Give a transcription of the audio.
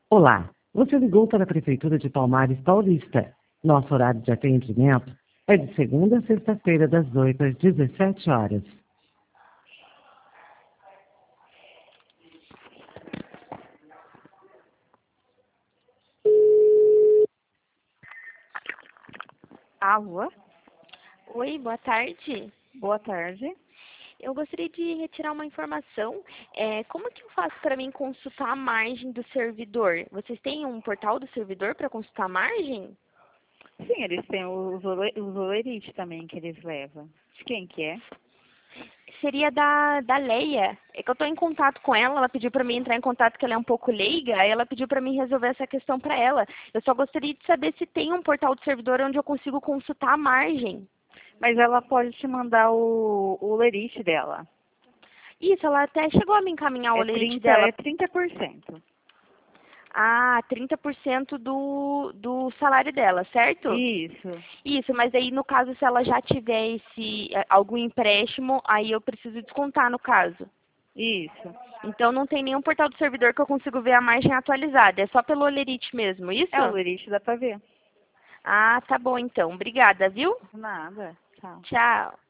Olá, você ligou para a Prefeitura de Palmares Paulista. Nosso horário de atendimento é de segunda a sexta-feira, das 8 às 17 horas. Alô? Oi, boa tarde. Boa tarde. Eu gostaria de retirar uma informação. Como que eu faço para mim consultar a margem do servidor? Vocês têm um portal do servidor para consultar a margem? Sim, eles têm os olerite também que eles levam. De quem que é? Seria da Leia. É que eu estou em contato com ela, ela pediu para mim entrar em contato que ela é um pouco leiga, aí ela pediu para mim resolver essa questão para ela. Eu só gostaria de saber se tem um portal do servidor onde eu consigo consultar a margem. Mas ela pode te mandar o olerite dela. Isso, ela até chegou a me encaminhar o É lerite 30, dela. é 30%. Ah, 30% do salário dela, certo? Isso. Isso, mas aí no caso, se ela já tiver algum empréstimo, aí eu preciso descontar no caso. Isso. Então não tem nenhum portal do servidor que eu consigo ver a margem atualizada, é só pelo Olerite mesmo, isso? É o olerite, dá pra ver. Ah, tá bom então. Obrigada, viu? Nada. Tchau. Tchau.